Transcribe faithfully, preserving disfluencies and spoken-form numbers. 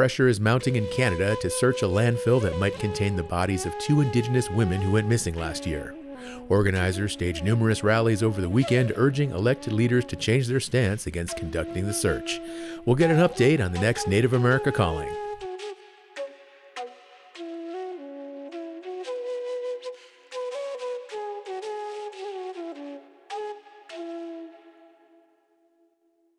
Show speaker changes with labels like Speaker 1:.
Speaker 1: pressure is mounting in Canada to search a landfill that might contain the bodies of two Indigenous women who went missing last year. Organizers staged numerous rallies over the weekend urging elected leaders to change their stance against conducting the search. We'll get an update on the next Native America Calling.